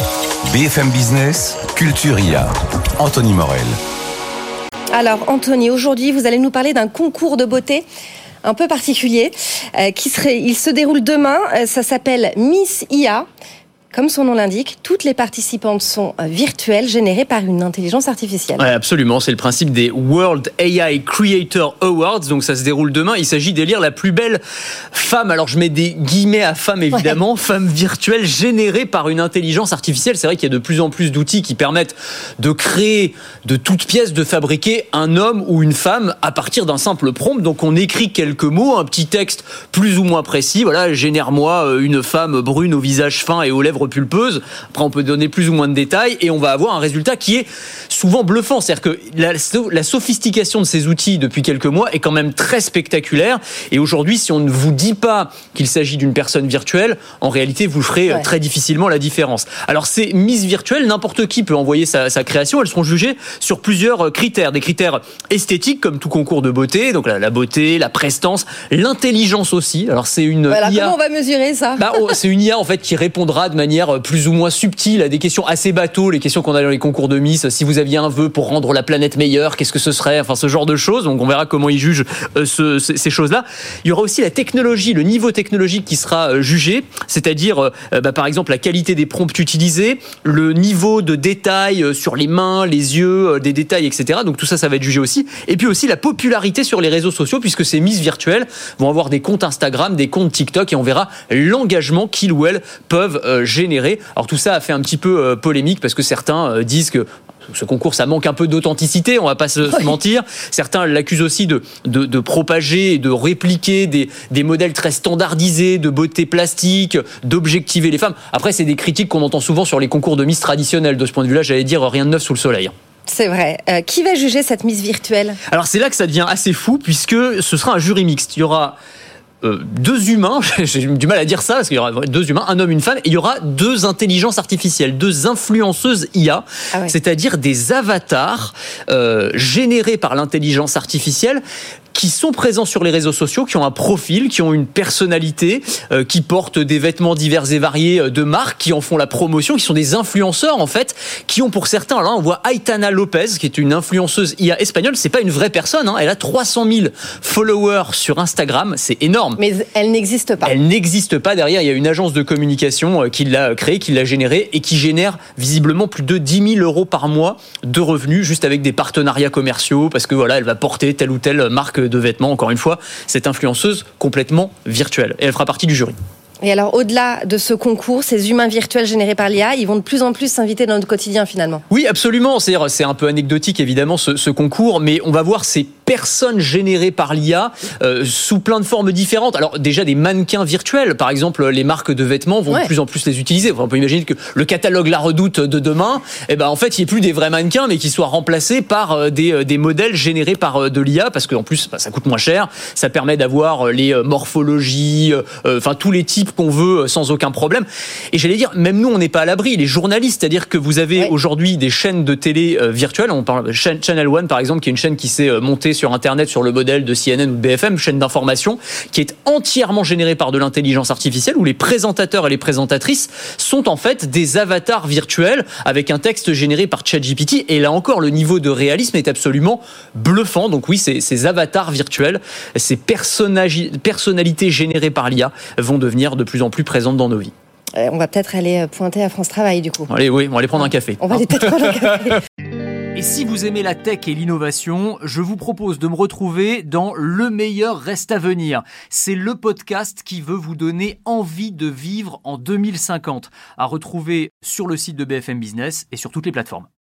BFM Business, Culture IA. Anthony Morel. Alors Anthony, aujourd'hui vous allez nous parler d'un concours de beauté un peu particulier. Il se déroule demain, ça s'appelle Miss IA. Comme son nom l'indique, toutes les participantes sont virtuelles, générées par une intelligence artificielle. Ouais, absolument, c'est le principe des World AI Creator Awards, donc ça se déroule demain. Il s'agit d'élire la plus belle femme, alors je mets des guillemets à femme évidemment, femme virtuelle générée par une intelligence artificielle. C'est vrai qu'il y a de plus en plus d'outils qui permettent de créer de toutes pièces, de fabriquer un homme ou une femme à partir d'un simple prompt. Donc on écrit quelques mots, un petit texte plus ou moins précis, voilà, génère-moi une femme brune au visage fin et aux lèvres pulpeuse. Après, on peut donner plus ou moins de détails et on va avoir un résultat qui est souvent bluffant. C'est-à-dire que la sophistication de ces outils depuis quelques mois est quand même très spectaculaire. Et aujourd'hui, si on ne vous dit pas qu'il s'agit d'une personne virtuelle, en réalité, vous ferez très difficilement la différence. Alors, ces Miss virtuelles, n'importe qui peut envoyer sa création. Elles seront jugées sur plusieurs critères. Des critères esthétiques, comme tout concours de beauté. Donc, la beauté, la prestance, l'intelligence aussi. Alors, c'est une IA. Comment on va mesurer ça ? C'est une IA, en fait, qui répondra de manière plus ou moins subtile à des questions assez bateaux, les questions qu'on a dans les concours de Miss. Si vous aviez un vœu pour rendre la planète meilleure, qu'est-ce que ce serait ? Enfin, ce genre de choses. Donc, on verra comment ils jugent ces choses-là. Il y aura aussi la technologie, le niveau technologique qui sera jugé, c'est-à-dire, par exemple, la qualité des prompts utilisés, le niveau de détail sur les mains, les yeux, des détails, etc. Donc, tout ça, ça va être jugé aussi. Et puis aussi la popularité sur les réseaux sociaux, puisque ces Miss virtuelles vont avoir des comptes Instagram, des comptes TikTok, et on verra l'engagement qu'ils ou elles peuvent générer. Alors tout ça a fait un petit peu polémique parce que certains disent que ce concours, ça manque un peu d'authenticité, on va pas se mentir. Certains l'accusent aussi de propager et de répliquer des modèles très standardisés de beauté plastique, d'objectiver les femmes. Après, c'est des critiques qu'on entend souvent sur les concours de Miss traditionnels. De ce point de vue-là, j'allais dire rien de neuf sous le soleil. C'est vrai. Qui va juger cette Miss virtuelle ? Alors c'est là que ça devient assez fou puisque ce sera un jury mixte. Il y aura deux humains, j'ai du mal à dire ça parce qu'il y aura deux humains, un homme, une femme, et il y aura deux intelligences artificielles, deux influenceuses IA, c'est-à-dire des avatars générés par l'intelligence artificielle qui sont présents sur les réseaux sociaux, qui ont un profil, qui ont une personnalité, qui portent des vêtements divers et variés de marques, qui en font la promotion, qui sont des influenceurs en fait, qui ont pour certains, là on voit Aitana Lopez, qui est une influenceuse IA espagnole, c'est pas une vraie personne, elle a 300 000 followers sur Instagram, c'est énorme. Mais elle n'existe pas. Elle n'existe pas, derrière il y a une agence de communication qui l'a créée, qui l'a générée et qui génère visiblement plus de 10 000 euros par mois de revenus, juste avec des partenariats commerciaux, parce que voilà, elle va porter telle ou telle marque de vêtements, encore une fois, cette influenceuse complètement virtuelle. Et elle fera partie du jury. Et alors, au-delà de ce concours, ces humains virtuels générés par l'IA, ils vont de plus en plus s'inviter dans notre quotidien, finalement. Oui, absolument. C'est un peu anecdotique, évidemment, ce concours, mais on va voir ces personnes générées par l'IA sous plein de formes différentes. Alors, déjà, des mannequins virtuels. Par exemple, les marques de vêtements vont de plus en plus les utiliser. Enfin, on peut imaginer que le catalogue La Redoute de demain, en fait, il n'y ait plus des vrais mannequins, mais qu'ils soient remplacés par des modèles générés par de l'IA, parce qu'en plus, ça coûte moins cher. Ça permet d'avoir les morphologies, tous les types qu'on veut sans aucun problème. Et j'allais dire, même nous, on n'est pas à l'abri. Les journalistes, c'est-à-dire que vous avez aujourd'hui des chaînes de télé virtuelles. On parle de Channel One, par exemple, qui est une chaîne qui s'est montée sur Internet sur le modèle de CNN ou de BFM, chaîne d'information, qui est entièrement générée par de l'intelligence artificielle, où les présentateurs et les présentatrices sont en fait des avatars virtuels avec un texte généré par ChatGPT. Et là encore, le niveau de réalisme est absolument bluffant. Donc oui, ces avatars virtuels, ces personnalités générées par l'IA vont devenir de plus en plus présentes dans nos vies. On va peut-être aller pointer à France Travail, du coup. Allez, oui, on va aller prendre un café. On va aller peut-être prendre un café. Et si vous aimez la tech et l'innovation, je vous propose de me retrouver dans Le meilleur reste à venir. C'est le podcast qui veut vous donner envie de vivre en 2050. À retrouver sur le site de BFM Business et sur toutes les plateformes.